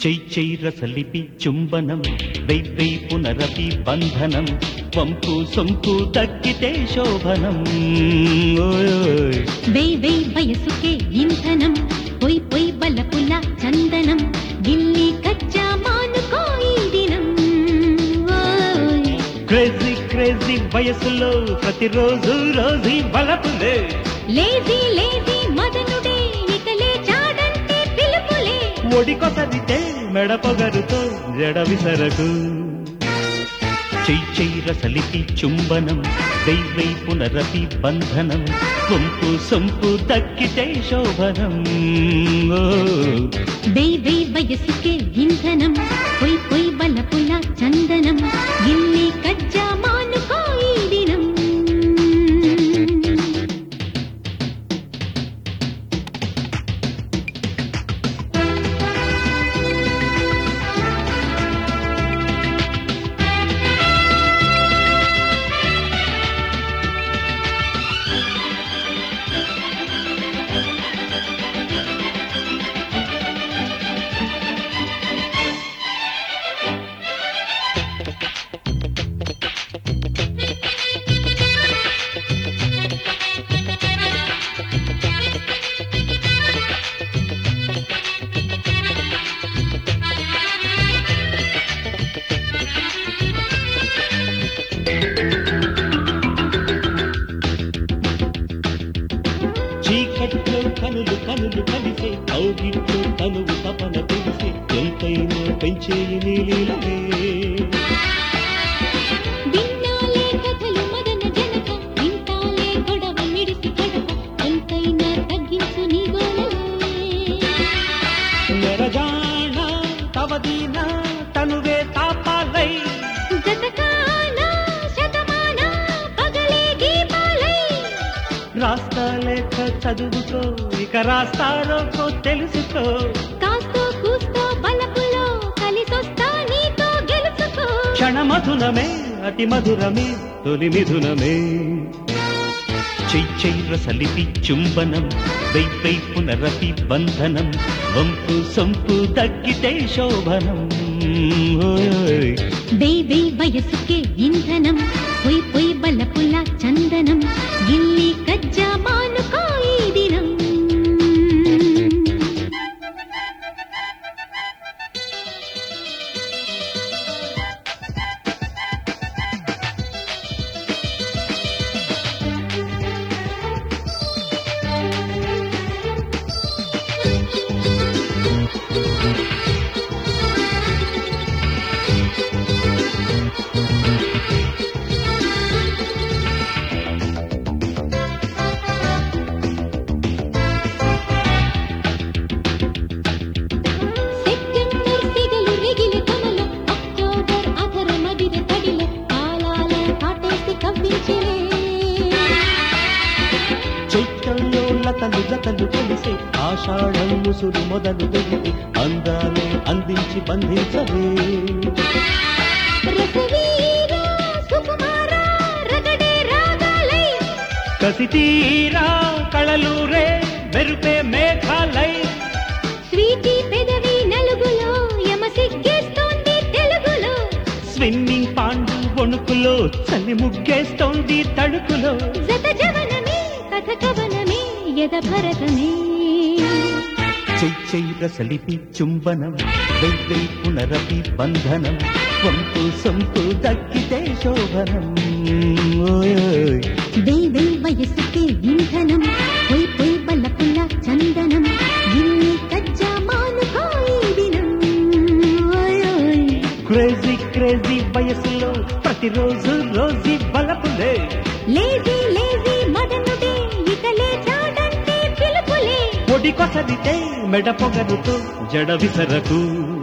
చెయ్యి రసలిపి చుంబనం వెయ్యి పునరపి బంధనం వంపు సొంపు తగ్గితే శోభనం వెయ్యి వయసుకే ఇంధనం పొయ్ పొయ్ బలపుల చందనం గిల్లి కచ్చా మానుకో ఈ దినం క్రేజీ క్రేజీ వయసులో ప్రతిరోజు రోజీ బలపులే లేజీ లేజీ మదనుడే ఇక లేచాడంటే పిలుపులే ఒడికొసరితే మెడ పొగరుతో జడ విసరకు చెయ్యి రసలికి చుంబనం వెయ్యి పునరపి బంధనం వంపు సొంపు దక్కితే శోభనం వెయ్యి వయసుకే ఇంధనం పొయ్ పొయ్ బలపుల చందనం గిల్లి కజ్జా మానుకో ఈ దినం చీకట్లో కనులు కనులు కలిసే కౌగిట్లో తనువు తపన తెలిసే ఎంతైనా పెంచేయి నీలీలే విన్నాలే కథలు మదన జనక వింటాలే గొడవ మిడిసి కడక ఎంతైనా తగ్గించు నీ గోలలే నెరజాణ తవదీన తనువే తాపాలై జతకానా శతమానా పగలే దీపాలై రాస్తా లేక చదువుకో ఇక రాస్తారో తెలుసుకో కాస్తో కూస్తో బలపులో కలిసొస్తా నీతో గెలుచుకో క్షణమధునమే అతి మధురమే తొలి మిథునమే చెయ్యి రసలిపి చుంబనం వెయ్యి పునరపి బంధనం వంపు సొంపు తగ్గితే శోభనం వెయ్యి వయసుకే ఇంధనం పొయ్ పొయ్ బలపుల చందనం గిల్లి కజ్జా మానుకో ఈ దినం సెప్టెంబర్ సిగలు రెగిలి కమలం అక్టోబర్ అధర మదిర తడిల కాలాల కాటేసి కవ్వించిలే చైత్రంలో లతలు జతలు కలిసే ఆషాఢం ముసురు మొదలు వెలిగి అందాలే అందించి బంధించవే రసవీర సుకుమార రగడే రాగాలై కసితీరా కళలూరే మెరుపే మేఘాలై స్వీటీ పెదవి నలుగులో యమ సిగ్గేస్తోంది తెలుగులో స్విమ్మింగ్ పాండు వణుకులో చలి ముగ్గేస్తోంది తడుకులో జత జవనమే కథ కవనమే యద భరతమే చెయ్యి రసలిపి చుంబనం వెయ్యి పునరపి బంధనం వంపు సొంపు దక్కితే శోభనం వెయ్యి వయసుకే ఇంధనం పొయ్ పొయ్ బలపుల చందనం గిల్లి కజ్జా మానుకో ఈ దినం క్రేజీ క్రేజీ వయసులో ప్రతిరోజు రోజీ బలపులే లేజీ లేజీ మదనుడే ఇక లేచాడంటే పిలుపులే ఒడికొసరితే మెడ పొగరుతో జడ విసరకు